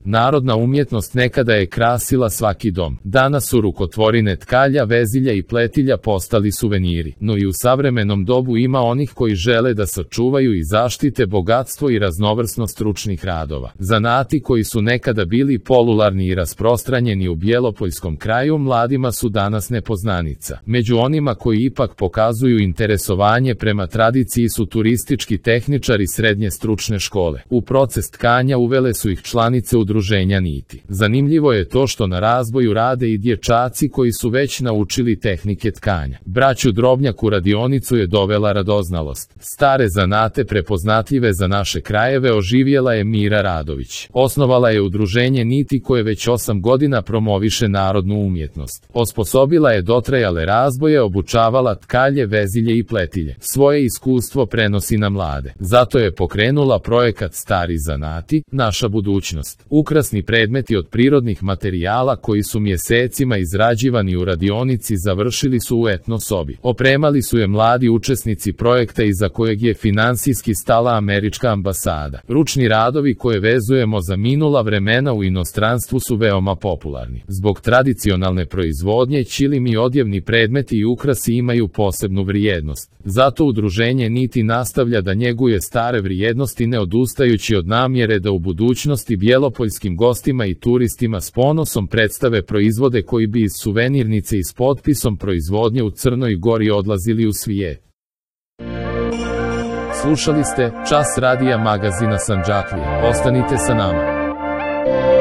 Narodna umjetnost nekada je krasila svaki dom. Danas su rukotvorine tkalja, vezilja i pletilja postali suveniri, no i u savremenom dobu ima onih koji žele da sačuvaju i zaštite bogatstvo i raznovrsnost stručnih radova. Zanati koji su nekada bili popularni i rasprostranjeni u Bjelopoljskom kraju mladima su danas nepoznanica. Među onima koji ipak pokazuju interesovanje prema tradiciji su turistički tehničari srednje stručne škole. U proces tkanja uvele su ih članice udruženja Niti. Zanimljivo je to što na razboju rade i dječaci koji su već naučili tehnike tkanja. Braću Drobnjak u radionicu je dovela radoznalost. Stare zanate prepoznatljive za naše krajeve oživjela je Mira Radović. Osnovala je udruženje Niti koje već 8 godina promoviše narodnu umjetnost. Osposobila je dotrajale razboje, obučavala tkalje, vezilje i pletilje. Svoje iskustvo prenosi na mlade. Zato je pokrenula projekat Stari zanati, naša budućnost. Ukrasni predmeti od prirodnih materijala koji su mjesecima izrađivani u radionici završili su u etno sobi. Opremali su je mladi učesnici projekta iza kojeg je finansijski stala američka ambasada. Ručni radovi koje vezujemo za minula vremena u inostranstvu su veoma popularni. Zbog tradicionalne proizvodnje ćilim i odjevni predmeti i ukrasi imaju posebnu vrijednost. Zato udruženje Niti nastavlja da njeguje stare vrijednosti ne odustajući od namjere da u budućnosti bjelopoljskim gostima i turistima s ponosom predstave proizvode koji bi iz suvenirnice i s potpisom proizvodnje u Crnoj Gori odlazili u svijet. Slušali ste Čas radija magazina Sandžaklija. Ostanite sa nama.